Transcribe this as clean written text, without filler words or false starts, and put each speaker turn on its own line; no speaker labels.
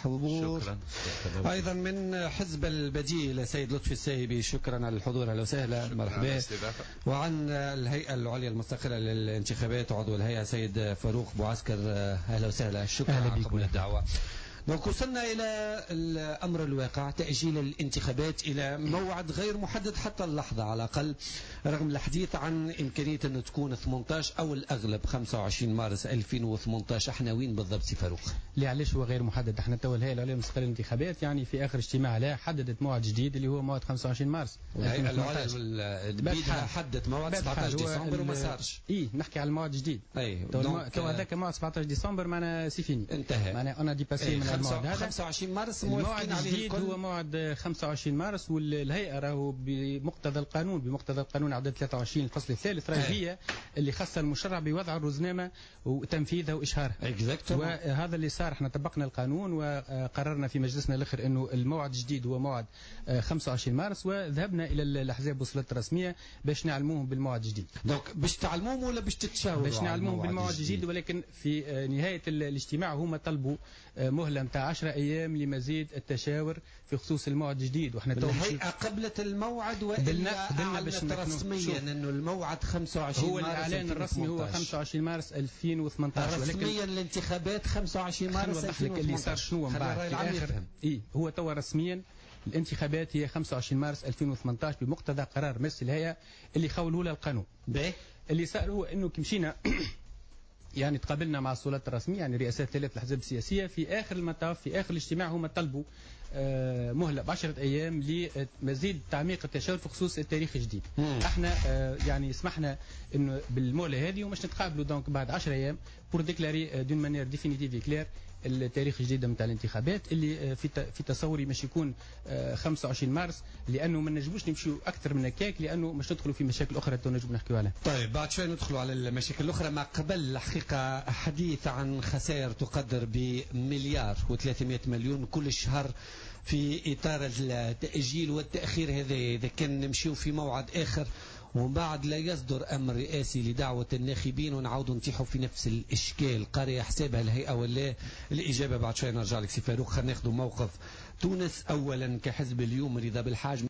الحضور.
شكرا.
أيضا من حزب البديل سيد لطفي السايبي، شكرا على الحضور. أهلا وسهلا، مرحبا. وعن الهيئة العليا المستقلة للانتخابات عضو الهيئة سيد فاروق بوعسكر، أهلا وسهلا، شكرا على قبول الدعوة. دونك وصلنا إلى الأمر الواقع، تأجيل الانتخابات إلى موعد غير محدد حتى اللحظة على الأقل، رغم الحديث عن إمكانية أن تكون 18 أو الأغلب 25 مارس 2018. احنا وين بالضبط سي فاروق؟
اللي علاش هو غير محدد؟ احنا تو الهيئة العليا المستقلة للانتخابات يعني في آخر اجتماع لها حددت موعد جديد اللي هو موعد 25 مارس.
الهيئة العليا حددت موعد 17 ديسمبر وما صارش.
نحكي على الموعد الجديد. تو هذاك موعد 17 ديسمبر معنا سيفيني،
انتهى،
معنا انا ديباسي من الموعد هذا.
25 مارس
الموعد الجديد هو موعد 25 مارس، والهيئة راهو بمقتضى القانون عدد 23 الفصل الثالث راهي هي اللي خص المشرع بوضع الرزنامة وتنفيذها وإشهارها. وهذا اللي صار، احنا طبقنا القانون وقررنا في مجلسنا الآخر انه الموعد الجديد هو موعد 25 مارس، وذهبنا الى الأحزاب والسلطات الرسمية باش نعلموهم بالموعد الجديد.
دونك باش تعلموهم ولا باش تتشاوروا؟
باش نعلموهم بالموعد الجديد، ولكن في نهاية الاجتماع هما طلبوا مهلة متاع 10 أيام لمزيد التشاور في خصوص الموعد الجديد. واحنا
الهيئة قبلت الموعد وإلا أعلنت رسميا أنه الموعد 25
هو
مارس.
الإعلان الرسمي هو 25 مارس 2018،
رسميا الانتخابات 25 مارس 2018.
اللي صار شنو من بعد في آخر هو توا رسميا الانتخابات هي 25 مارس 2018 بمقتضى قرار مجلس الهيئة اللي خولوا له القانون. اللي صار هو انه كمشينا يعني تقابلنا مع السلطات الرسمية، يعني رئاسات ثلاث الأحزاب السياسية، في آخر المطاف في آخر الاجتماع هم طلبوا مهلة ب10 أيام لمزيد تعميق التشاور في خصوص التاريخ الجديد. احنا يعني سمحنا انه بالمهلة هذه ومش نتقابلوا دونك بعد 10 أيام بور ديكلاري دون مانيير ديفينيتيف كلير التاريخ الجديد نتاع الانتخابات اللي في تصوري مش يكون 25 مارس، لانه ما نجموش نمشيو اكثر من هكاك، لانه مش ندخلوا في مشاكل اخرى تو نجم نحكيو عليها.
طيب بعد شوي ندخلوا على المشاكل الاخرى. ما قبل الحقيقه حديث عن خسائر تقدر بمليار و300 مليون كل شهر في اطار التاجيل والتاخير هذا. اذا كان نمشيو في موعد اخر ومن بعد لا يصدر أمر رئاسي لدعوة الناخبين ونعودوا نتيحوا في نفس الإشكال، قارئ حسابها الهيئة ولا الإجابة بعد شوي نرجع لك سي فاروق. خلينا ناخذ موقف تونس أولا كحزب اليوم رضا بالحاج.